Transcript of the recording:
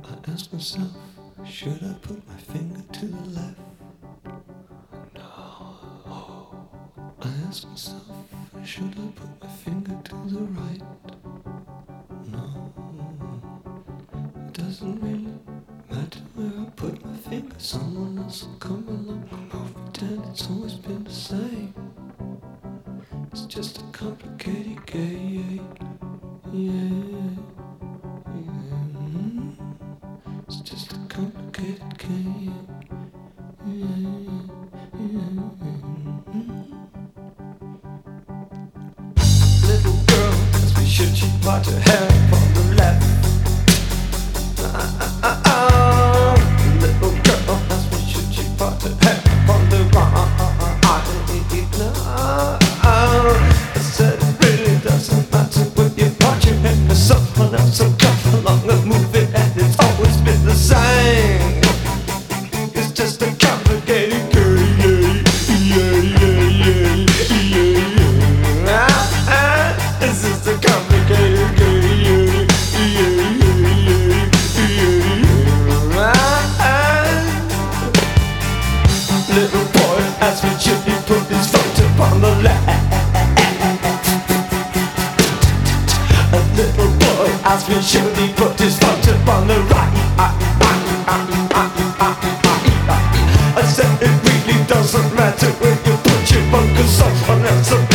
I ask myself, should I put my finger to the left? No. I ask myself, should I put my finger to the right? No. It doesn't really matter where I put my finger. Someone else will come along and I'll pretend it's always been the same. It's just a complicated game. Yeah. It's just a complicated game. Little girl asked me, should she part her hair on the left? Little girl asked me, should she part her hair on the right? I said it really doesn't matter when you part your hair. Someone else will come along and move it, and it's always been the same. It's just a complicated game. It's just a complicated game. Little boy asked me, should he put his foot upon the left? A little boy asked me, should he put his foot upon the right? I said it really doesn't matter where you put your foot, 'cause someone else will